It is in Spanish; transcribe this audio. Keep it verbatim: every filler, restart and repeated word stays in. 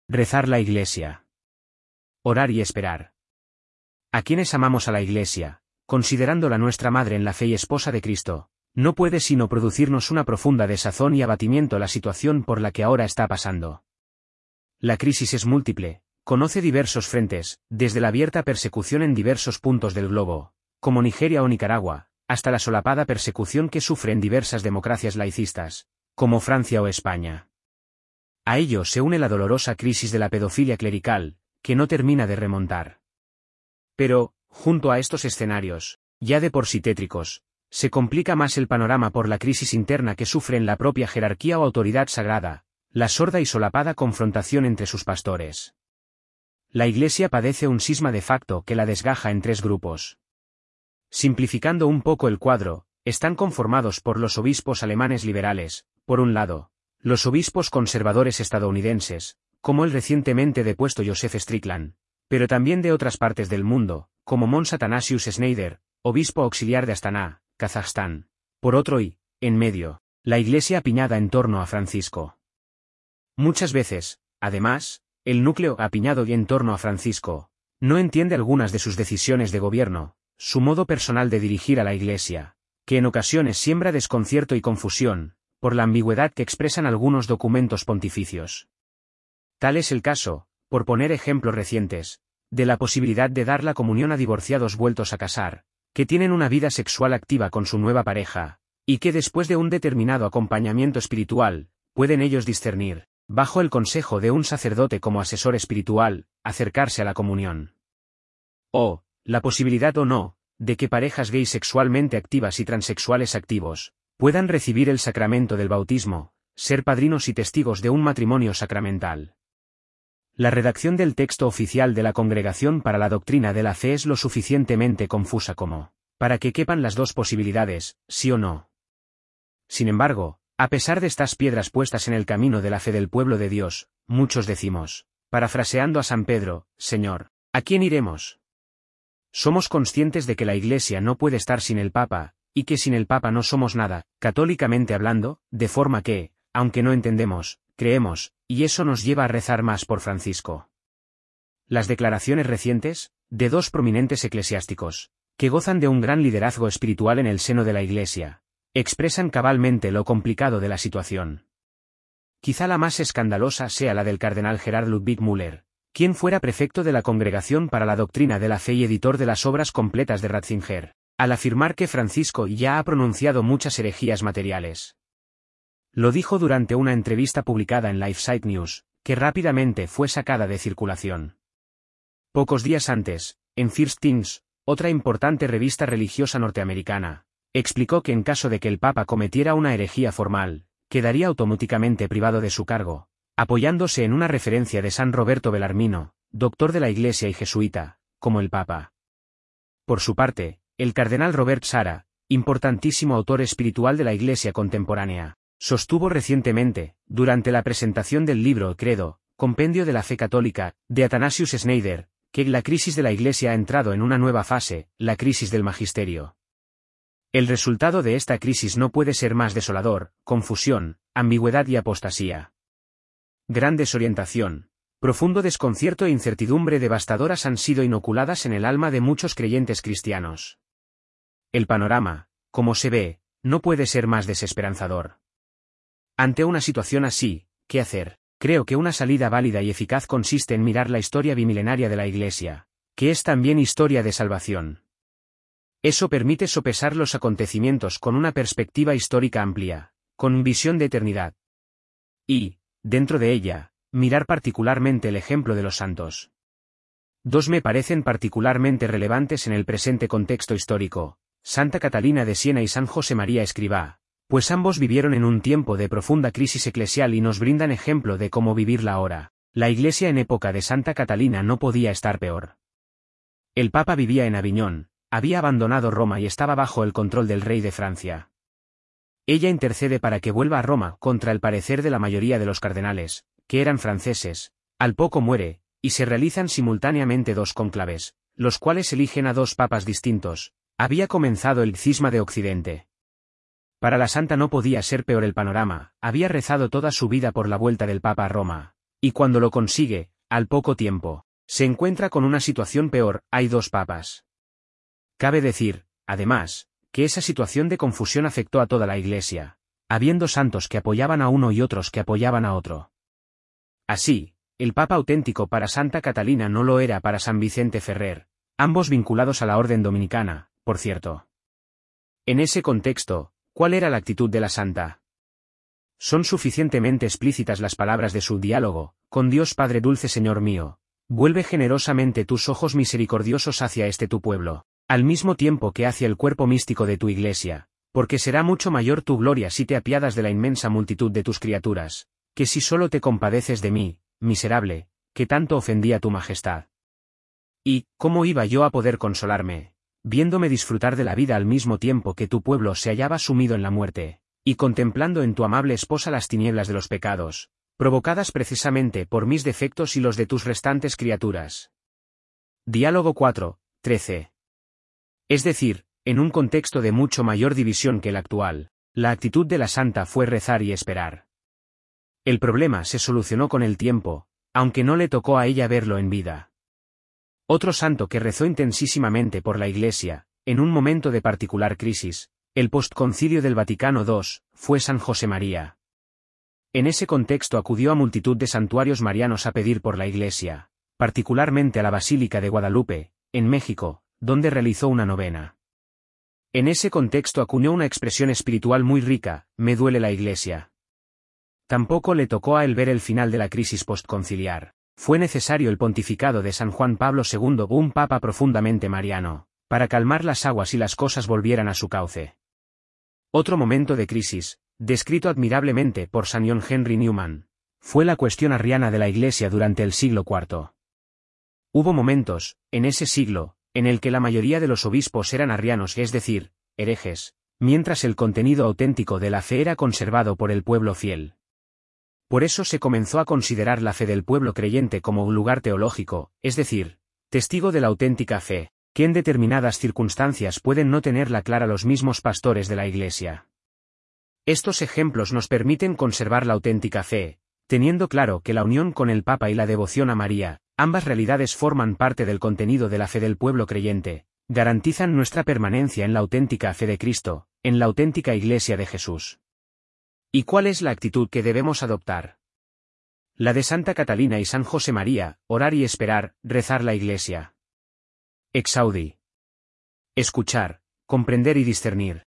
Rezar la Iglesia. Orar y esperar. A quienes amamos a la Iglesia, considerándola nuestra madre en la fe y esposa de Cristo, no puede sino producirnos una profunda desazón y abatimiento la situación por la que ahora está pasando. La crisis es múltiple, conoce diversos frentes, desde la abierta persecución en diversos puntos del globo, como Nigeria o Nicaragua, hasta la solapada persecución que sufren diversas democracias laicistas, como Francia o España. A ello se une la dolorosa crisis de la pedofilia clerical, que no termina de remontar. Pero, junto a estos escenarios, ya de por sí tétricos, se complica más el panorama por la crisis interna que sufren la propia jerarquía o autoridad sagrada, la sorda y solapada confrontación entre sus pastores. La Iglesia padece un cisma de facto que la desgaja en tres grupos. Simplificando un poco el cuadro, están conformados por los obispos alemanes liberales, por un lado, los obispos conservadores estadounidenses, como el recientemente depuesto Joseph Strickland, pero también de otras partes del mundo, como Mons Athanasius Schneider, obispo auxiliar de Astana, Kazajstán. Por otro y, en medio, la Iglesia apiñada en torno a Francisco. Muchas veces, además, el núcleo apiñado y en torno a Francisco, no entiende algunas de sus decisiones de gobierno, su modo personal de dirigir a la Iglesia, que en ocasiones siembra desconcierto y confusión, por la ambigüedad que expresan algunos documentos pontificios. Tal es el caso, por poner ejemplos recientes, de la posibilidad de dar la comunión a divorciados vueltos a casar, que tienen una vida sexual activa con su nueva pareja, y que después de un determinado acompañamiento espiritual, pueden ellos discernir, bajo el consejo de un sacerdote como asesor espiritual, acercarse a la comunión. O, la posibilidad o no, de que parejas gays sexualmente activas y transexuales activos, puedan recibir el sacramento del bautismo, ser padrinos y testigos de un matrimonio sacramental. La redacción del texto oficial de la Congregación para la Doctrina de la Fe es lo suficientemente confusa como, para que quepan las dos posibilidades, sí o no. Sin embargo, a pesar de estas piedras puestas en el camino de la fe del pueblo de Dios, muchos decimos, parafraseando a San Pedro, Señor, ¿a quién iremos? Somos conscientes de que la Iglesia no puede estar sin el Papa, y que sin el Papa no somos nada, católicamente hablando, de forma que, aunque no entendemos, creemos, y eso nos lleva a rezar más por Francisco. Las declaraciones recientes, de dos prominentes eclesiásticos, que gozan de un gran liderazgo espiritual en el seno de la Iglesia, expresan cabalmente lo complicado de la situación. Quizá la más escandalosa sea la del cardenal Gerhard Ludwig Müller, quien fuera prefecto de la Congregación para la Doctrina de la Fe y editor de las obras completas de Ratzinger, al afirmar que Francisco ya ha pronunciado muchas herejías materiales. Lo dijo durante una entrevista publicada en LifeSite News, que rápidamente fue sacada de circulación. Pocos días antes, en First Things, otra importante revista religiosa norteamericana, explicó que en caso de que el Papa cometiera una herejía formal, quedaría automáticamente privado de su cargo, apoyándose en una referencia de San Roberto Bellarmino, doctor de la Iglesia y jesuita, como el Papa. Por su parte, el cardenal Robert Sarah, importantísimo autor espiritual de la Iglesia contemporánea, sostuvo recientemente, durante la presentación del libro Credo, Compendio de la Fe Católica, de Athanasius Schneider, que la crisis de la Iglesia ha entrado en una nueva fase, la crisis del magisterio. El resultado de esta crisis no puede ser más desolador, confusión, ambigüedad y apostasía. Gran desorientación, profundo desconcierto e incertidumbre devastadoras han sido inoculadas en el alma de muchos creyentes cristianos. El panorama, como se ve, no puede ser más desesperanzador. Ante una situación así, ¿qué hacer? Creo que una salida válida y eficaz consiste en mirar la historia bimilenaria de la Iglesia, que es también historia de salvación. Eso permite sopesar los acontecimientos con una perspectiva histórica amplia, con visión de eternidad. Y, dentro de ella, mirar particularmente el ejemplo de los santos. Dos me parecen particularmente relevantes en el presente contexto histórico, Santa Catalina de Siena y San José María Escrivá, pues ambos vivieron en un tiempo de profunda crisis eclesial y nos brindan ejemplo de cómo vivirla ahora. La Iglesia en época de Santa Catalina no podía estar peor. El Papa vivía en Aviñón, había abandonado Roma y estaba bajo el control del rey de Francia. Ella intercede para que vuelva a Roma contra el parecer de la mayoría de los cardenales, que eran franceses, al poco muere, y se realizan simultáneamente dos cónclaves, los cuales eligen a dos papas distintos. Había comenzado el cisma de Occidente. Para la santa no podía ser peor el panorama, había rezado toda su vida por la vuelta del Papa a Roma, Y cuando lo consigue, al poco tiempo, se encuentra con una situación peor, hay dos papas. Cabe decir, además, que esa situación de confusión afectó a toda la Iglesia, habiendo santos que apoyaban a uno y otros que apoyaban a otro. Así, el Papa auténtico para Santa Catalina no lo era para San Vicente Ferrer, ambos vinculados a la orden dominicana, por cierto. En ese contexto, ¿cuál era la actitud de la santa? Son suficientemente explícitas las palabras de su diálogo: con Dios Padre dulce Señor mío, vuelve generosamente tus ojos misericordiosos hacia este tu pueblo, al mismo tiempo que hacia el cuerpo místico de tu Iglesia, porque será mucho mayor tu gloria si te apiadas de la inmensa multitud de tus criaturas, que si solo te compadeces de mí, miserable, que tanto ofendí a tu majestad. ¿Y cómo iba yo a poder consolarme, viéndome disfrutar de la vida al mismo tiempo que tu pueblo se hallaba sumido en la muerte, y contemplando en tu amable esposa las tinieblas de los pecados, provocadas precisamente por mis defectos y los de tus restantes criaturas? Diálogo cuatro, trece. Es decir, en un contexto de mucho mayor división que el actual, la actitud de la santa fue rezar y esperar. El problema se solucionó con el tiempo, aunque no le tocó a ella verlo en vida. Otro santo que rezó intensísimamente por la Iglesia, en un momento de particular crisis, el postconcilio del Vaticano segundo, fue San José María. En ese contexto acudió a multitud de santuarios marianos a pedir por la Iglesia, particularmente a la Basílica de Guadalupe, en México, donde realizó una novena. En ese contexto acuñó una expresión espiritual muy rica: me duele la Iglesia. Tampoco le tocó a él ver el final de la crisis postconciliar. Fue necesario el pontificado de San Juan Pablo segundo, un papa profundamente mariano, para calmar las aguas y las cosas volvieran a su cauce. Otro momento de crisis, descrito admirablemente por San John Henry Newman, fue la cuestión arriana de la Iglesia durante el siglo cuarto. Hubo momentos, en ese siglo, en el que la mayoría de los obispos eran arrianos, es decir, herejes, mientras el contenido auténtico de la fe era conservado por el pueblo fiel. Por eso se comenzó a considerar la fe del pueblo creyente como un lugar teológico, es decir, testigo de la auténtica fe, que en determinadas circunstancias pueden no tenerla clara los mismos pastores de la Iglesia. Estos ejemplos nos permiten conservar la auténtica fe, teniendo claro que la unión con el Papa y la devoción a María, ambas realidades forman parte del contenido de la fe del pueblo creyente, garantizan nuestra permanencia en la auténtica fe de Cristo, en la auténtica Iglesia de Jesús. ¿Y cuál es la actitud que debemos adoptar? La de Santa Catalina y San José María: orar y esperar, rezar la Iglesia. Exaudi. Escuchar, comprender y discernir.